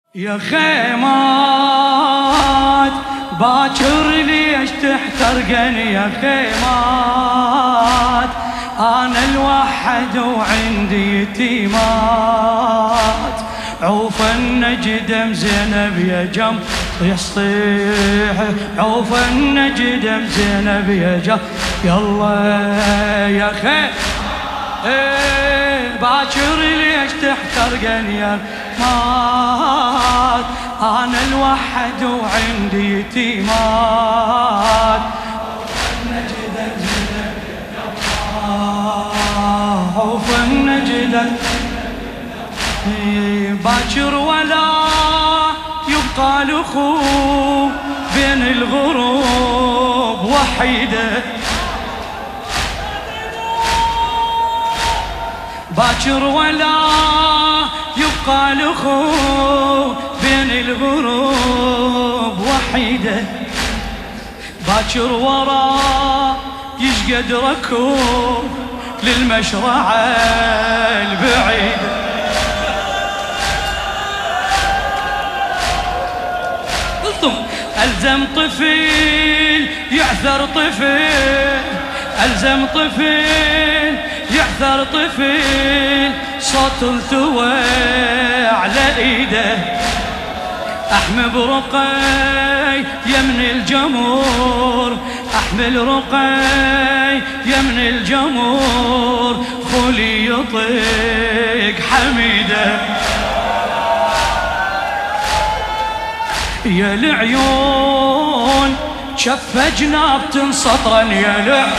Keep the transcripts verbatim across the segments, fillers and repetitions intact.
يا خيمات باكر ليش تحترقني يا خيمات، أنا الوحد وعندي يتيمات، عوف النجدم زينب يا جم يصيح، عوف النجدم زينب يا جم يلا يا خيمات باكر ليش تحترقني يا مات، أنا الوحد وعندي يتيمات، النجدة عوف النجدة باكر ولا يبقى الأخو بين الغروب وحيدة، باكر ولا يبقى الأخو بين الغروب وحيدة، باكر ورا يشقد ركوب للمشرعة البعيدة، قلتم ألزم طفل يعثر طفل، ألزم طفل يعثر طفل، صوت التوى على ايده، احمل برقي يمن الجمور، احمل رقي يمن الجمور، خولي يطيق حميده، يا العيون شف جناب تنسطرا يا العيون،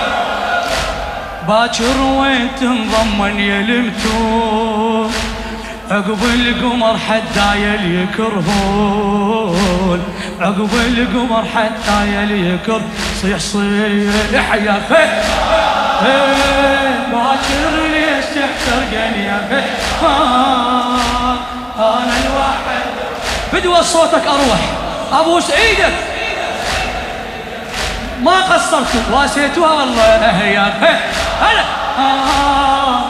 باكر وين تنضمن يا المتون، عقب القمر حتى يلي يكرهون، عقب القمر حتى يلي يكر، صيح صيح يا خي باكر ليش تحترقني يا خي، انا الواحد بدوى صوتك اروح ابوس ايدك، ما قصرتوا واسيتوها والله يا خي هلا آه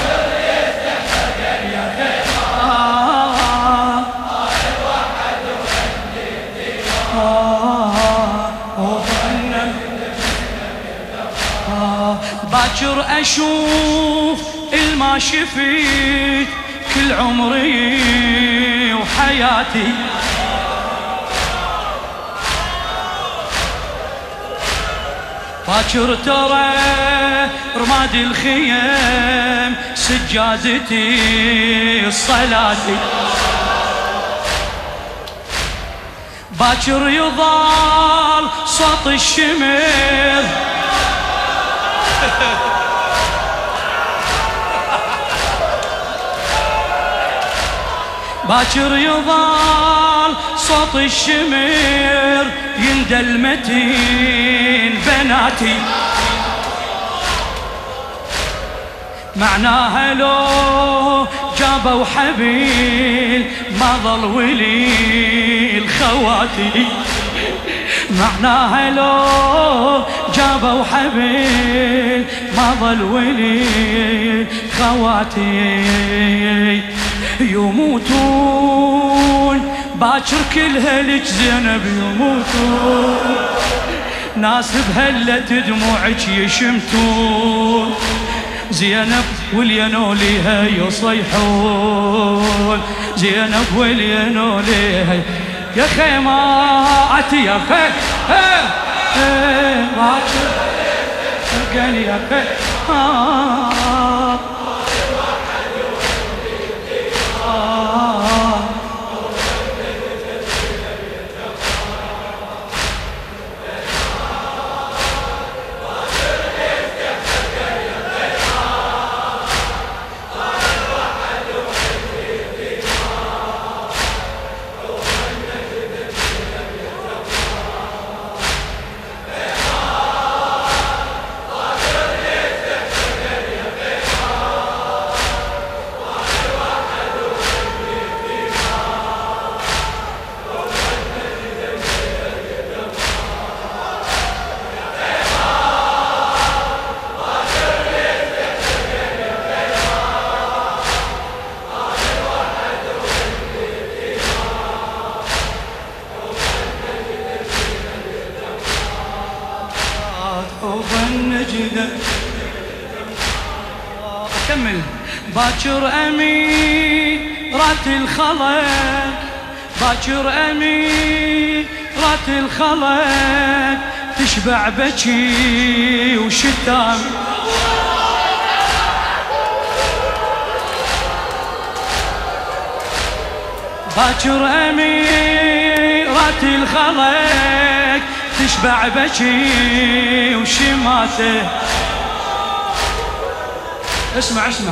باكر أشوف الما شفيت كل عمري وحياتي، باكر ترى رماد الخيم سجادتي صلاتي، باكر يضال صوت الشمر باكر يضال صوت الشمر يندى المتين بناتي، معناها لو جابوا حبيل ما ظل ولي الخواتي، معناها لو جابوا حبيل ما ظل ولي خواتي، يموتون باكر كلها لك زينب يموتون، ناس بهلة دموعك يشمتون، زينب والينوليها يصيحون، زينب والينوليها يا خيمات يا خي باكر قال يا خي خوف النجدة. أكمل. باكر أميرات الخلق، باكر أميرات الخلق تشبع بكي وشتام. باكر أميرات الخلق تشبع بكي وشماته. اسمع اسمع.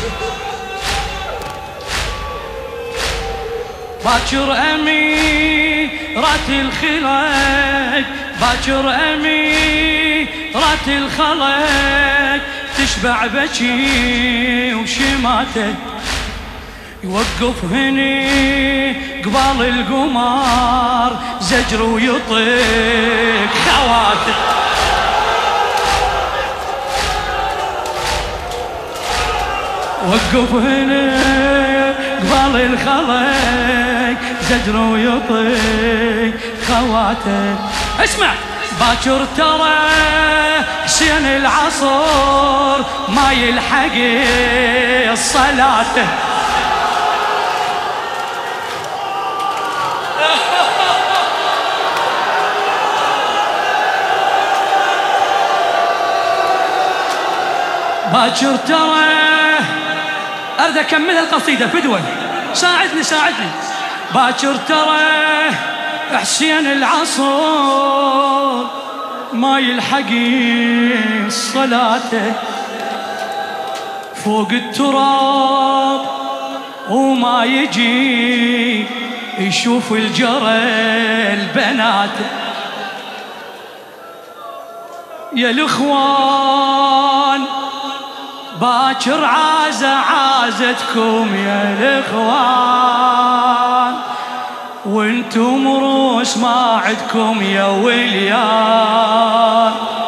باكر أميرات الخلق، باكر أميرات الخلق تشبع بكي وشماته. يوقف هني قبال القمر زجر ويطيق خواته. وقف هني قبال الخلق زجر ويطيق خواته. اسمع. باكر ترى حسين العصر ما يلحق الصلاة. باكر ترى أريد أكمل القصيدة فدوى، ساعدني ساعدني. باكر ترى حسين العصر ما يلحق الصلاة فوق التراب وما يجي يشوف الجرى البنات. يا الإخوان باكر عازة عازتكم يا الإخوان، وانتم روس ما عدكم يا وليان.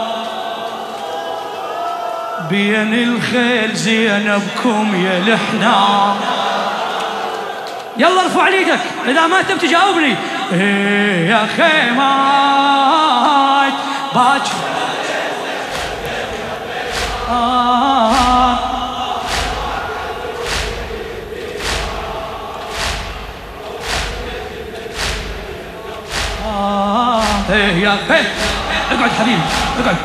بين الخيل زينبكم يا الحنان. يلا ارفع ايدك اذا ما تبي تجاوبني. ايه يا خيمات باكر آه. آه. ايه يا ايه اقعد حبيبي اقعد.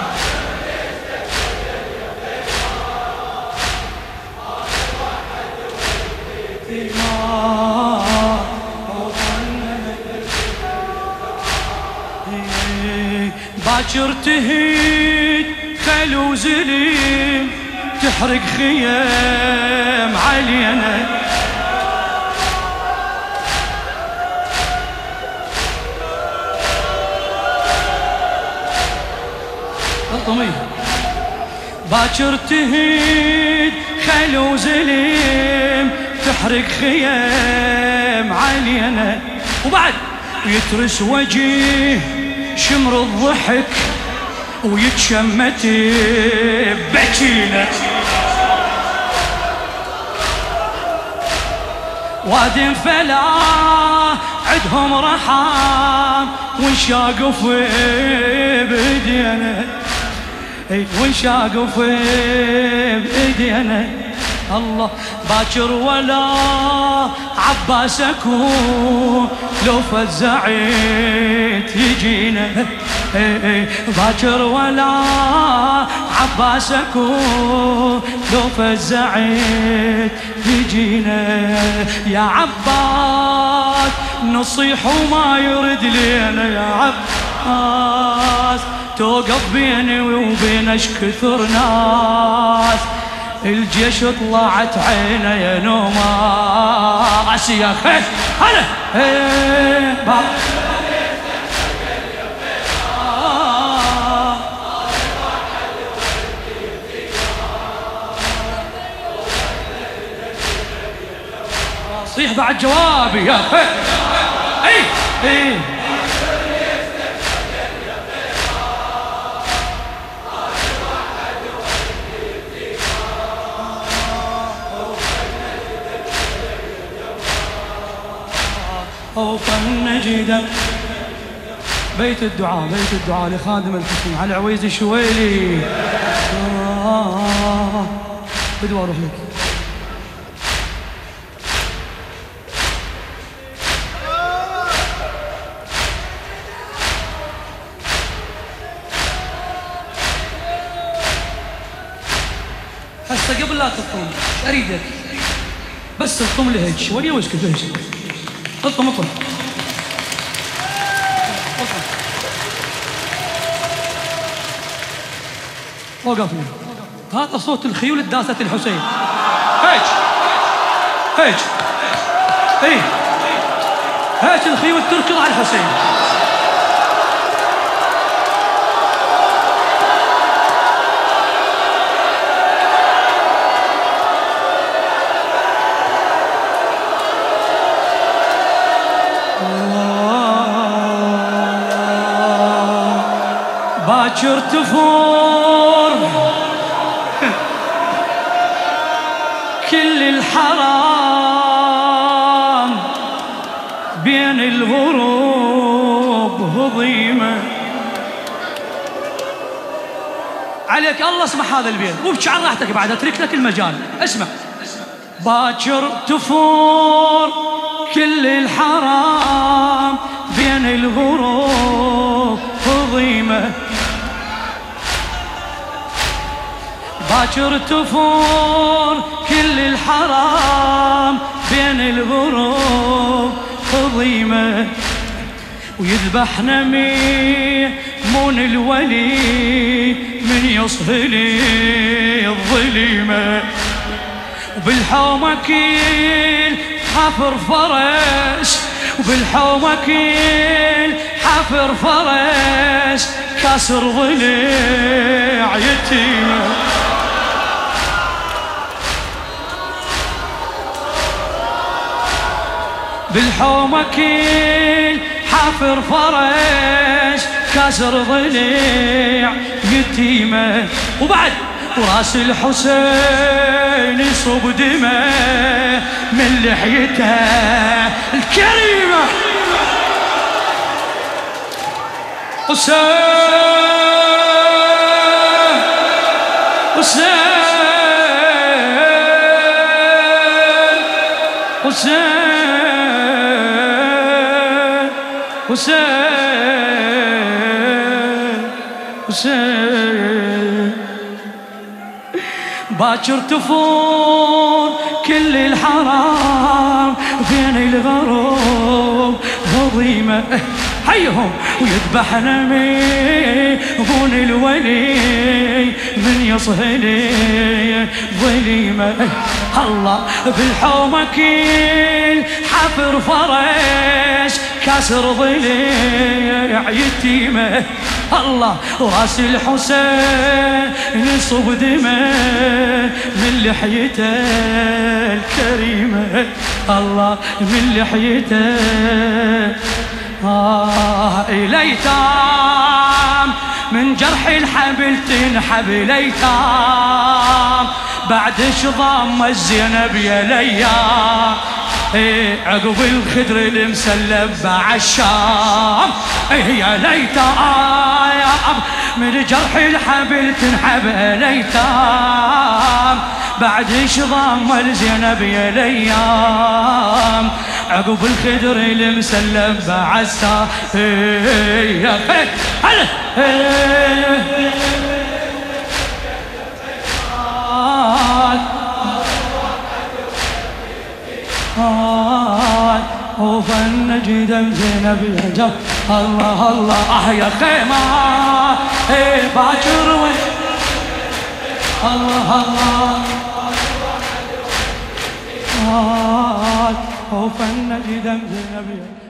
باكر تهيد خيل وزليم تحرق خيام علينا. باكر تهيد خيل وزليم تحرق خيام علينا. وبعد يترس وجيه شمر الضحك ويتشمت بكينا. وادم فلا عدهم رحام ونشاقف بايدينا، ونشاقف بايدينا. الله باكر ولا عباس اكون لو فزعت يجينا. باكر ولا عباس اكون لو فزعت يجينا. يا عباس نصيح وما يرد لينا. يا عباس توقف بيني وبينش كثر ناس. الجيش طلعت عينه يا نوماس. يا خير هلا صيح بعد جوابي يا خير. اي اي خوف النجدة. بيت الدعاء بيت الدعاء لخادم الحسين علي عويز الشويلي. آه بدو اروح لك. هسه قبل لا تطم اريدك بس تطم لي هيك شويه واسكت هيك. اطم اطم وقفنا. هذا صوت الخيول الداسة الحسين. هيك هيك اي هيك الخيول تركض على الحسين. باكر تفور كل الحرام بين الغروب هضيمة عليك الله. اسمع هذا البيت وابكي عن راحتك بعد اترك لك المجال. اسمع. باكر تفور كل الحرام بين الغروب هضيمة. باكر تفور كل الحرام بين الغروب هضيمة. ويذبحنا ميمون الولي من يصهلي الظليمة. وبالحومة كيل حفر فرس وبالحومة كيل حفر فرس كاسر ضليع يتيمة. بالحومة كيل حافر فرس كاسر ضليع يتيمة. وبعد وراس الحسين يصب دمه من لحيته الكريمة. حسين حسين حسين حسين حسين. باكر تفور كل الحرام بين الغروب هضيمة. حيهم ويذبحنا ميمون الولي من يصهلي ظليمة. الله بالحومة كيل حفر فرس كاسر ضليع يتيمة. الله وراس الحسين يصب دمه من لحيته الكريمة. الله من لحيته. آه ليتام من جرح الحبل تنحب ليتام بعد شظام الزينب يا ليام. ايه عقب الخدر المسلب بعالشام. ايه يا ليتام من جرح الحبل تنحب ليتام بعد شظام الزينب يا ليام. عقب الخدر المسلب بعالسا. ايه يا هلا وفنجد زينب يا جب. الله الله اه يا خيمة ايه باكر وين. الله الله آه وفنجد زينب.